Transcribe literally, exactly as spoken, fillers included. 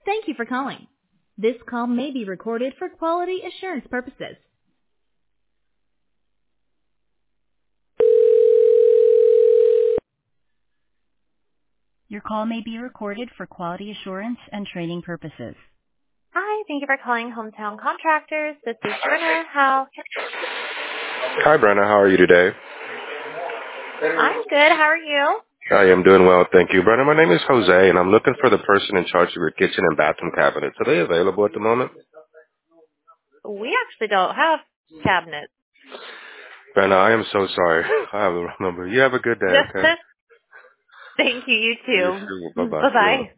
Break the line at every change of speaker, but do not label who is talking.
Thank you for calling. This call may be recorded for quality assurance purposes. Your call may be recorded for quality assurance and training purposes.
Hi, thank you for calling Hometown Contractors. This is Brenna. How?
Hi, Brenna. How are you today?
I'm good. How are you?
I am doing well, thank you. Brenna, my name is Jose, and I'm looking for the person in charge of your kitchen and bathroom cabinets. Are they available at the moment?
We actually don't have cabinets.
Brenna, I am so sorry. I have the wrong number. You have a good day, okay?
Thank you. You
You
too.
too. Bye-bye. You're welcome.
Bye-bye.